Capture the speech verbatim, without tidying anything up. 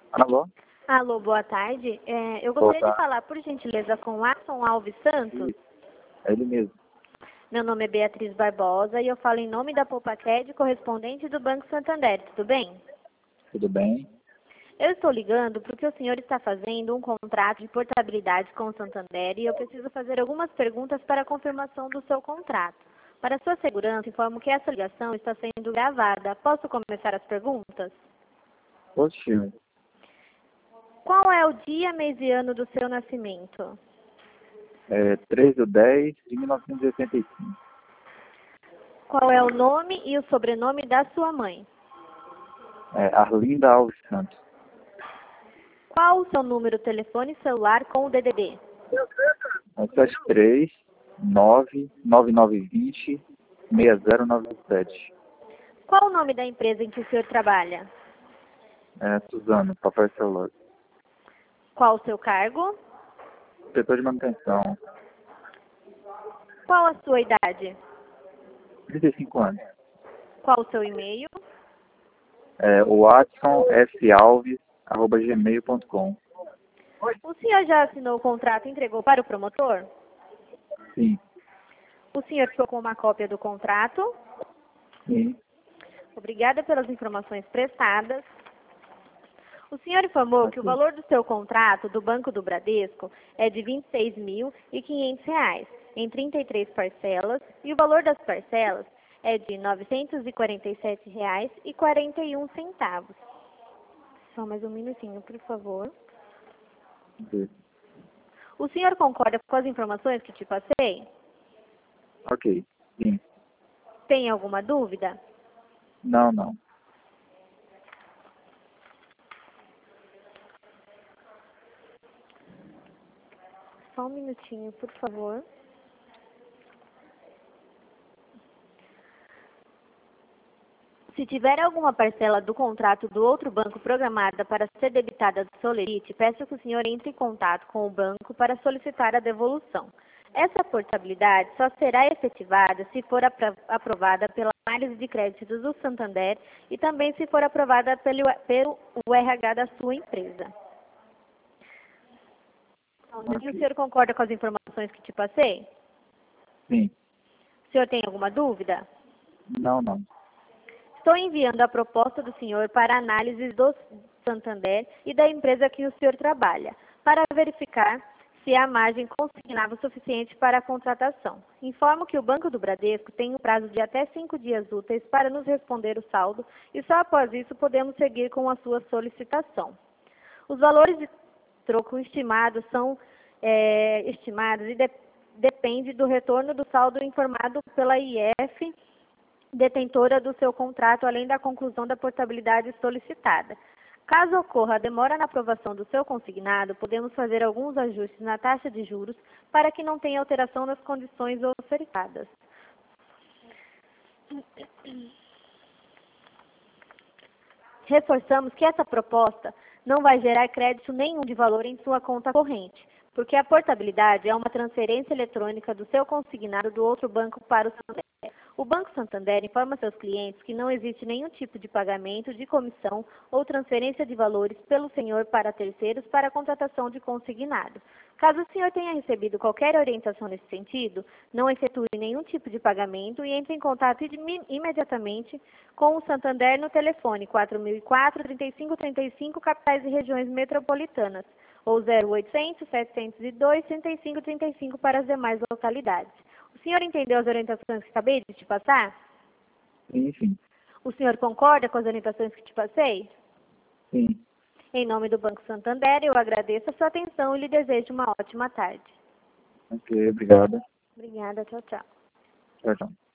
Alô? Alô, boa tarde. É, eu Boa gostaria tarde. de falar, por gentileza, com o Axon Alves Santos. É ele mesmo. Meu nome é Beatriz Barbosa e eu falo em nome da Poupaqued, correspondente do Banco Santander. Tudo bem? Tudo bem? Eu estou ligando porque o senhor está fazendo um contrato de portabilidade com o Santander e eu preciso fazer algumas perguntas para a confirmação do seu contrato. Para sua segurança, informo que essa ligação está sendo gravada. Posso começar as perguntas? Positivo. Qual é o dia, mês e ano do seu nascimento? É três de dez de mil novecentos e oitenta e cinco. Qual é o nome e o sobrenome da sua mãe? É Arlinda Alves Santos. Qual o seu número, telefone celular com o D D D? É sete três nove nove nove dois zero seis zero nove sete. Qual o nome da empresa em que o senhor trabalha? É Suzano, papai celular. Qual o seu cargo? Setor de manutenção. Qual a sua idade? trinta e cinco anos. Qual o seu e-mail? É watson f alves arroba gmail ponto com. O senhor já assinou o contrato e entregou para o promotor? Sim. O senhor ficou com uma cópia do contrato? Sim. Obrigada pelas informações prestadas. O senhor informou que o Aqui. valor do seu contrato do Banco do Bradesco é de vinte e seis mil e quinhentos reais, em trinta e três parcelas, e o valor das parcelas é de novecentos e quarenta e sete reais e quarenta e um centavos. Só mais um minutinho, por favor. Ok. O senhor concorda com as informações que te passei? Ok. Sim. Tem alguma dúvida? Não, não. Só um minutinho, por favor. Se tiver alguma parcela do contrato do outro banco programada para ser debitada do Solerite, peço que o senhor entre em contato com o banco para solicitar a devolução. Essa portabilidade só será efetivada se for apro- aprovada pela análise de créditos do Santander e também se for aprovada pelo, pelo o R H da sua empresa. E o Ok. senhor concorda com as informações que te passei? Sim. O senhor tem alguma dúvida? Não, não. Estou enviando a proposta do senhor para análise do Santander e da empresa que o senhor trabalha, para verificar se há margem consignável suficiente para a contratação. Informo que o Banco do Bradesco tem um prazo de até cinco dias úteis para nos responder o saldo e só após isso podemos seguir com a sua solicitação. Os valores de troco estimados são é, estimados e de, depende do retorno do saldo informado pela I F, detentora do seu contrato, além da conclusão da portabilidade solicitada. Caso ocorra a demora na aprovação do seu consignado, podemos fazer alguns ajustes na taxa de juros para que não tenha alteração nas condições ofertadas. Reforçamos que essa proposta não vai gerar crédito nenhum de valor em sua conta corrente, porque a portabilidade é uma transferência eletrônica do seu consignado do outro banco para o Santander. O Banco Santander informa seus clientes que não existe nenhum tipo de pagamento de comissão ou transferência de valores pelo senhor para terceiros para a contratação de consignado. Caso o senhor tenha recebido qualquer orientação nesse sentido, não efetue nenhum tipo de pagamento e entre em contato imi- imediatamente com o Santander no telefone quatro mil e quatro, trinta e cinco trinta e cinco, capitais e regiões metropolitanas, ou zero oitocentos, setecentos e dois, trinta e cinco trinta e cinco para as demais localidades. O senhor entendeu as orientações que acabei de te passar? Sim, sim. O senhor concorda com as orientações que te passei? Sim. Em nome do Banco Santander, eu agradeço a sua atenção e lhe desejo uma ótima tarde. Ok, obrigado. Obrigada, tchau, tchau. Tchau, tchau.